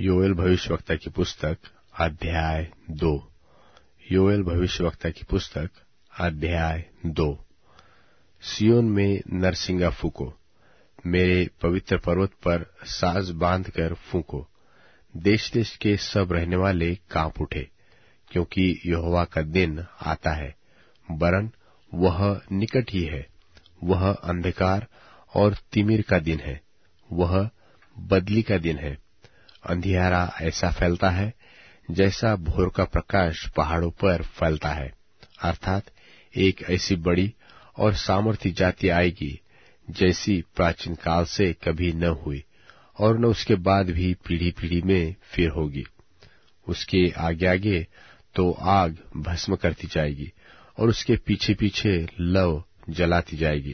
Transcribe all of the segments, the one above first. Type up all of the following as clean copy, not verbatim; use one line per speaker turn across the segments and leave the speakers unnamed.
योएल भविष्यवक्ता की पुस्तक अध्याय 2। योएल भविष्यवक्ता की पुस्तक अध्याय 2। सिय्योन में नरसिंगा फूंको, मेरे पवित्र पर्वत पर साज बांधकर फूंको। देश देश के सब रहने वाले कांप उठे, क्योंकि यहोवा का दिन आता है, वरन वह निकट ही है। वह अंधकार और तिमिर का दिन है, वह बदली का दिन है। अंधियारा ऐसा फैलता है जैसा भोर का प्रकाश पहाड़ों पर फैलता है। अर्थात एक ऐसी बड़ी और सामर्थी जाति आएगी जैसी प्राचीन काल से कभी न हुई और न उसके बाद भी पीढ़ी पीढ़ी में फिर होगी। उसके आगे आगे तो आग भस्म करती जाएगी और उसके पीछे पीछे लौ जलाती जाएगी।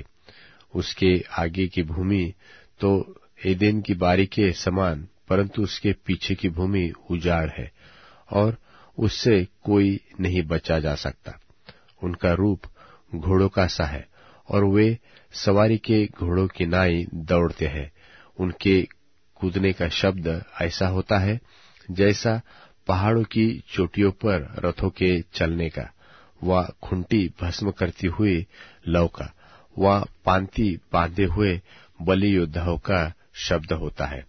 उसके आगे की भूमि तो एदेन की बारी के समान, परंतु उसके पीछे की भूमि उजाड़ है और उससे कोई नहीं बचा जा सकता। उनका रूप घोड़ों का सा है और वे सवारी के घोड़ों की नाई दौड़ते हैं। उनके कूदने का शब्द ऐसा होता है जैसा पहाड़ों की चोटियों पर रथों के चलने का। वह खुंटी भस्म करती हुई लौ का, वह पांति बांधे हुए बलि योद्धाओं का शब्द होता है।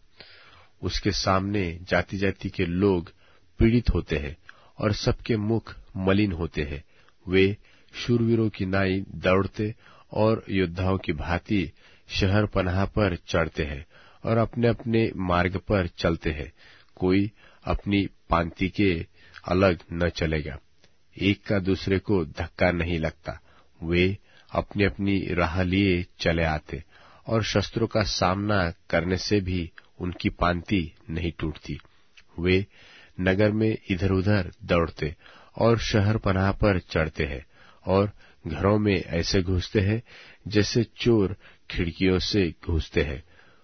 उसके सामने जाति जाति के लोग पीड़ित होते हैं और सबके मुख मलिन होते हैं। वे शूरवीरों की नाई दौड़ते और योद्धाओं की भांति शहर पनाह पर चढ़ते हैं और अपने अपने मार्ग पर चलते हैं। कोई अपनी पांति के अलग न चलेगा, एक का दूसरे को धक्का नहीं लगता। वे अपनी अपनी राह लिए चले आते और शस्त्रों का सामना करने से भी उनकी पांति नहीं टूटती। वे नगर में इधर उधर दौड़ते और शहर पनाह पर चढ़ते हैं और घरों में ऐसे घुसते हैं जैसे चोर खिड़कियों से घुसते हैं।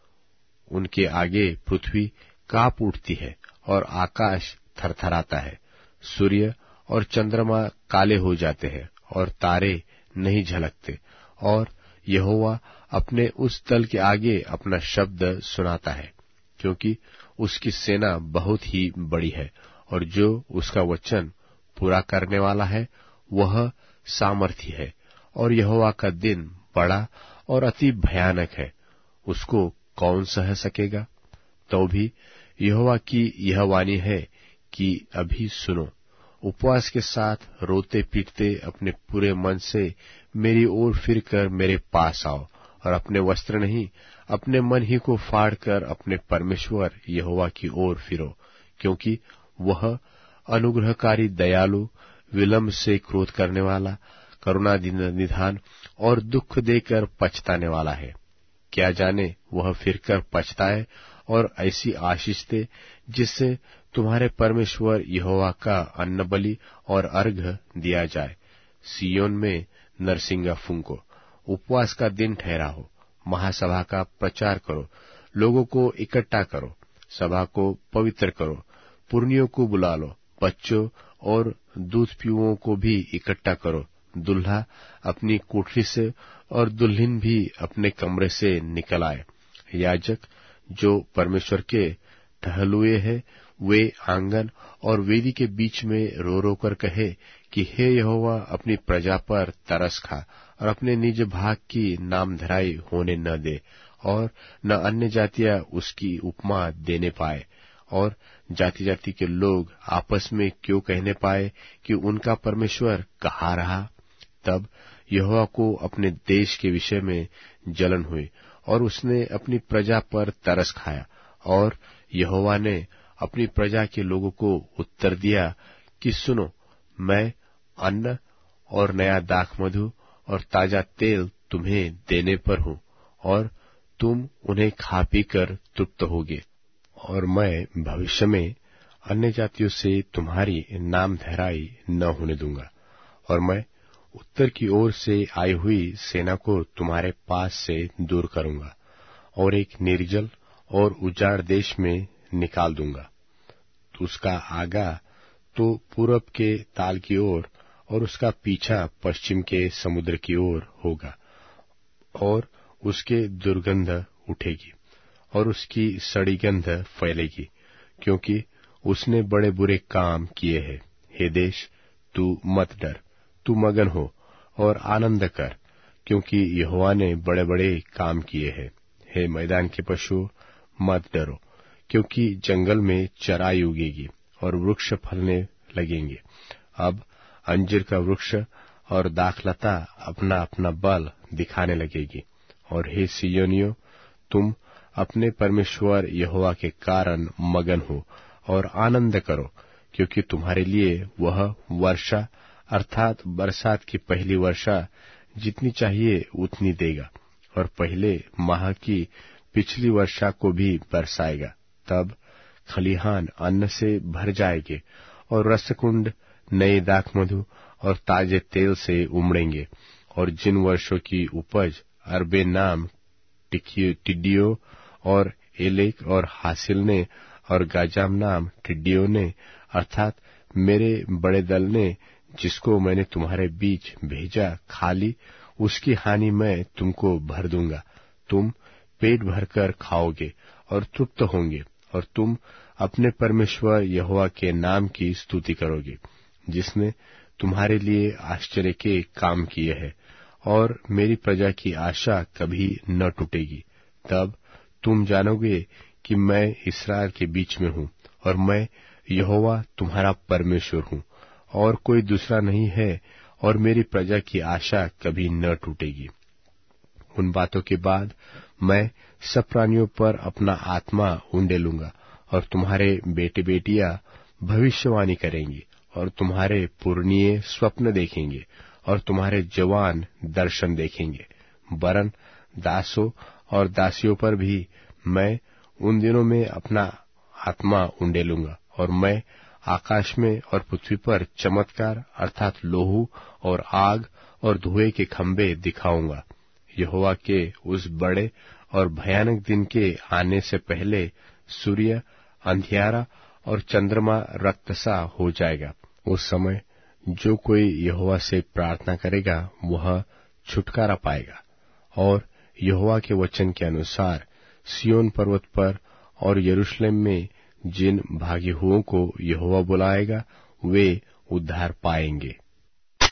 उनके आगे पृथ्वी कांप उठती है और आकाश थरथराता है। सूर्य और चंद्रमा काले हो जाते हैं और तारे नहीं झलकते, और यहोवा अपने उस दल के आगे अपना शब्द सुनाता है, क्योंकि उसकी सेना बहुत ही बड़ी है और जो उसका वचन पूरा करने वाला है वह सामर्थी है। और यहोवा का दिन बड़ा और अति भयानक है, उसको कौन सह सकेगा? तो भी यहोवा की यह वाणी है कि अभी सुनो, उपवास के साथ रोते पीटते अपने पूरे मन से मेरी ओर फिरकर मेरे पास आओ, और अपने वस्त्र नहीं अपने मन ही को फाड़कर अपने परमेश्वर यहोवा की ओर फिरो, क्योंकि वह अनुग्रहकारी, दयालु, विलंब से क्रोध करने वाला, करुणा निधान और दुख देकर पछताने वाला है। क्या जाने वह फिरकर पछताए और ऐसी आशीष दे जिससे तुम्हारे परमेश्वर यहोवा का अन्न बलि और अर्घ दिया जाए। सिय्योन में नरसिंगा फूंको, उपवास का दिन ठहराओ, महासभा का प्रचार करो, लोगों को इकट्ठा करो, सभा को पवित्र करो, पुरनियों को बुला लो, बच्चों और दूध पीओं को भी इकट्ठा करो। दुल्हा अपनी कोठरी से और दुल्हन भी अपने कमरे से निकल आए। याजक जो परमेश्वर के टहलुए हैं, वे आंगन और वेदी के बीच में रो रो कर कहे कि हे यहोवा, अपनी प्रजा पर तरस खा और अपने निज भाग की नामधराई होने न दे, और न अन्य जातियां उसकी उपमा देने पाए, और जाति जाति के लोग आपस में क्यों कहने पाए कि उनका परमेश्वर कहाँ रहा। तब यहोवा को अपने देश के विषय में जलन हुई और उसने अपनी प्रजा पर तरस खाया। और यहोवा ने अपनी प्रजा के लोगों को उत्तर दिया कि सुनो, मैं अन्न और नया दाख मधु और ताजा तेल तुम्हें देने पर हूँ, और तुम उन्हें खा पी कर तृप्त होगे। और मैं भविष्य में अन्य जातियों से तुम्हारी नामधराई न होने दूंगा, और मैं उत्तर की ओर से आई हुई सेना को तुम्हारे पास से दूर करूंगा और एक निर्जल और उजाड़ देश में निकाल दूंगा। तो उसका आगा तो पूरब के ताल की ओर और उसका पीछा पश्चिम के समुद्र की ओर होगा, और उसके दुर्गंध उठेगी और उसकी सड़ी गंध फैलेगी, क्योंकि उसने बड़े बुरे काम किए हैं। हे देश, तू मत डर, तू मगन हो और आनंद कर, क्योंकि यहोवा ने बड़े बड़े काम किए हैं। हे मैदान के पशु, मत डरो, क्योंकि जंगल में चराई उगेगी और वृक्ष फलने लगेंगे। अब अंजीर का वृक्ष और दाखलता अपना अपना बल दिखाने लगेगी। और हे सियोनियों, तुम अपने परमेश्वर यहोवा के कारण मगन हो और आनंद करो, क्योंकि तुम्हारे लिए वह वर्षा अर्थात बरसात की पहली वर्षा जितनी चाहिए उतनी देगा और पहले माह की पिछली वर्षा को भी बरसाएगा। तब खलिहान अन्न से भर जाएंगे और रसकुंड नए दाखमधु और ताजे तेल से उमड़ेंगे। और जिन वर्षों की उपज अरबे नाम टिड्डियों और एलेक और हासिल ने और गाजाम नाम टिड्डियों ने अर्थात मेरे बड़े दल ने, जिसको मैंने तुम्हारे बीच भेजा, खा ली, उसकी हानि मैं तुमको भर दूंगा। तुम पेट भरकर खाओगे और तृप्त होंगे और तुम अपने परमेश्वर यहोवा के नाम की स्तुति करोगे, जिसने तुम्हारे लिए आश्चर्य के काम किए हैं। और मेरी प्रजा की आशा कभी न टूटेगी। तब तुम जानोगे कि मैं इस्राएल के बीच में हूँ और मैं यहोवा तुम्हारा परमेश्वर हूँ और कोई दूसरा नहीं है, और मेरी प्रजा की आशा कभी न टूटेगी। उन बातों के बाद मैं सब प्राणियों पर अपना आत्मा उंडेलूंगा और तुम्हारे बेटे बेटियां भविष्यवाणी करेंगी और तुम्हारे पुरनिये स्वप्न देखेंगे और तुम्हारे जवान दर्शन देखेंगे। वरन दासों और दासियों पर भी मैं उन दिनों में अपना आत्मा उंडेलूंगा और मैं आकाश में और पृथ्वी पर चमत्कार अर्थात लोहू और आग और धुएं के खंभे दिखाऊंगा। यहोवा के उस बड़े और भयानक दिन के आने से पहले सूर्य अंधियारा और चंद्रमा रक्त सा हो जाएगा। उस समय जो कोई यहोवा से प्रार्थना करेगा वह छुटकारा पाएगा। और यहोवा के वचन के अनुसार सिय्योन पर्वत पर और यरूशलेम में जिन भागे हुओं को यहोवा बुलाएगा वे उद्धार पाएंगे।